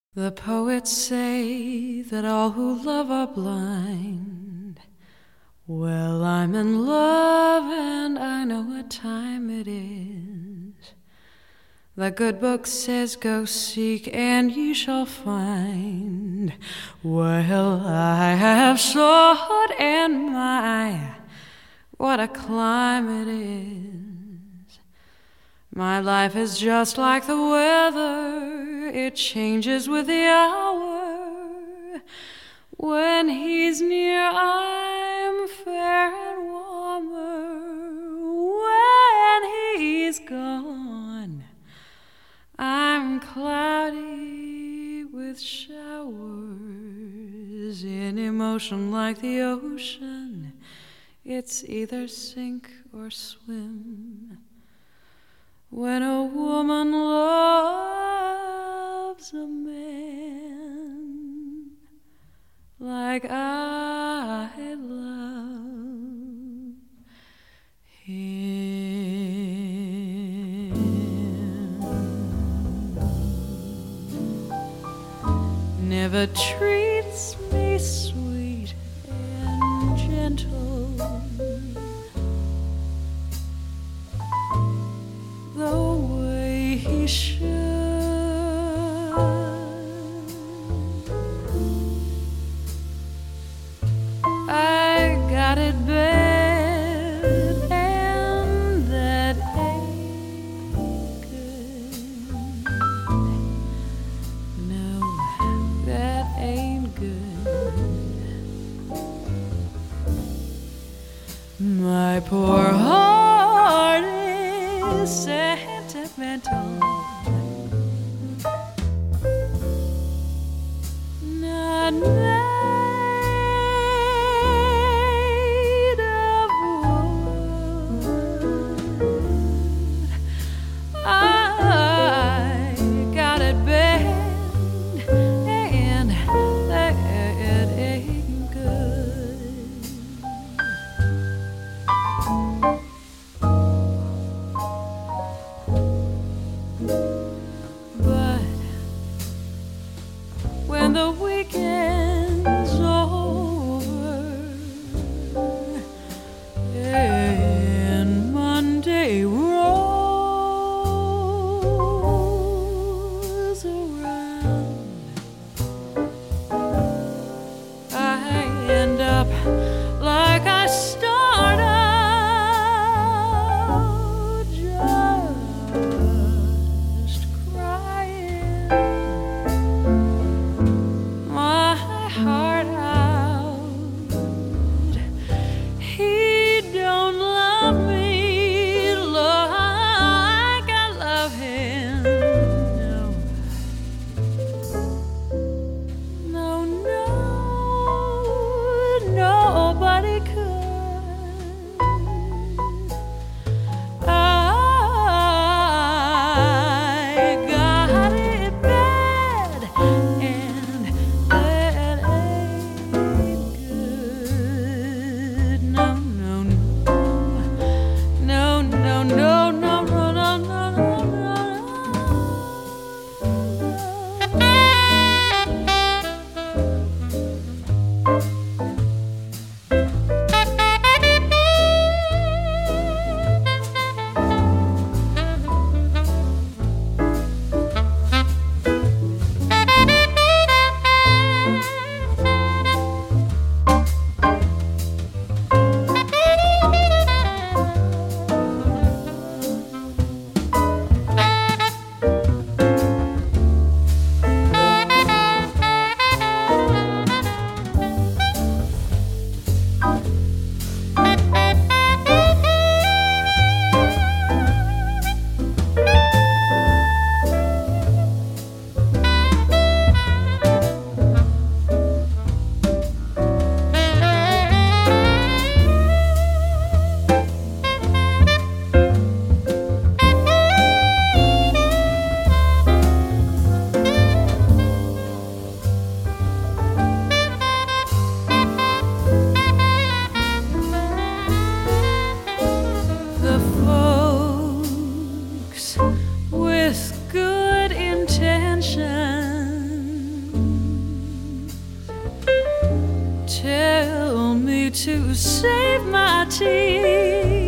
The poets say that all who love are blind. Well, I'm in love and I know what time it is. The good book says go seek and ye shall find. Well, I have sought and my, what a climb it is. My life is just like the weather, it changes with the hour. When he's near, I'm fair and warmer. When he's gone, I'm cloudy with showers. In emotion like the ocean, it's either sink or swim. When a woman loves a man like I love him, never treats me sweet and gentle the way he should. I got it bad, and that ain't good. No, that ain't good. My poor heart is sentimental, not made of wood. I got it bad, and that ain't good. But when the weekend's over and Monday rolls around, I end up like I start out, just crying. My to save my tears.